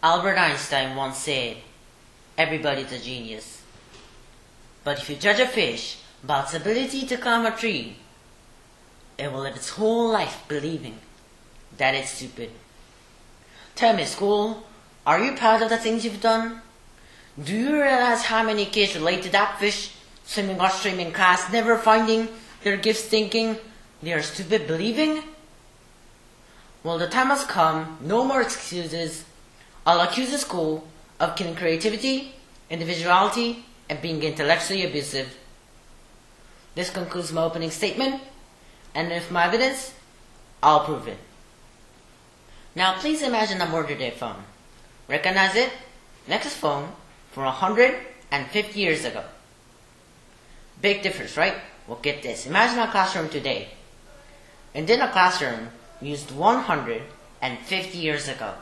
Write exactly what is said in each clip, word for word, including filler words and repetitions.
Albert Einstein once said, "Everybody's a genius." But if you judge a fish by its ability to climb a tree, it will live its whole life believing that it's stupid. Tell me, school, are you proud of the things you've done? Do you realize how many kids relate to that fish swimming upstream in class, never finding their gifts, thinking they are stupid believing? Well, the time has come, no more excuses. I'll accuse the school of killing creativity, individuality, and being intellectually abusive. This concludes my opening statement, and with my evidence, I'll prove it. Now please imagine a modern day phone. Recognize it? Nexus phone from one hundred fifty years ago. Big difference, right? Well, get this. Imagine a classroom today. And then a classroom used one hundred fifty years ago.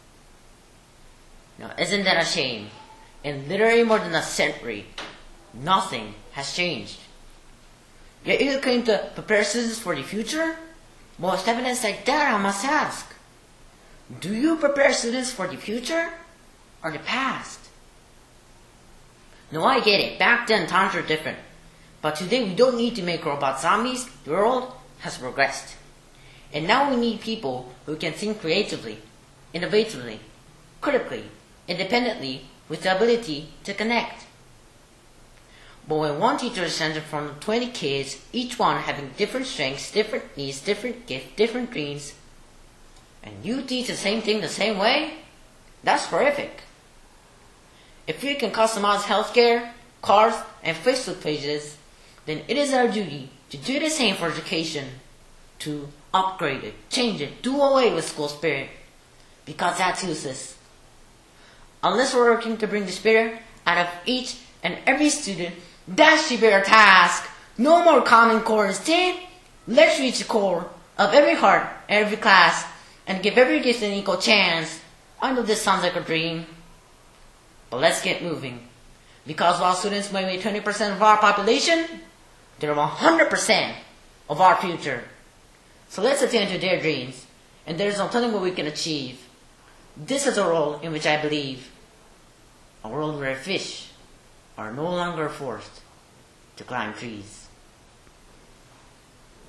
Now, isn't that a shame? In literally more than a century, nothing has changed. Yet you claim to prepare citizens for the future? Well, with evidence like that, I must ask, do you prepare students for the future or the past? No, I get it. Back then, times were different. But today, we don't need to make robot zombies. The world has progressed. And now we need people who can think creatively, innovatively, critically, independently, with the ability to connect. But when one teacher is centered in front of twenty kids, each one having different strengths, different needs, different gifts, different dreams, and you teach the same thing the same way, that's horrific. If we can customize healthcare, cars, and Facebook pages, then it is our duty to do the same for education, to upgrade it, change it, do away with school spirit, because that's useless. Unless we're working to bring the spirit out of each and every student, that should be our task. No more common core instead. Let's reach the core of every heart, every class, and give every gift an equal chance. I know this sounds like a dream, but let's get moving. Because while students may be twenty percent of our population, they're one hundred percent of our future. So let's attend to their dreams, and there's no telling what we can achieve. This is a world in which I believe, a world where fish are no longer forced to climb trees.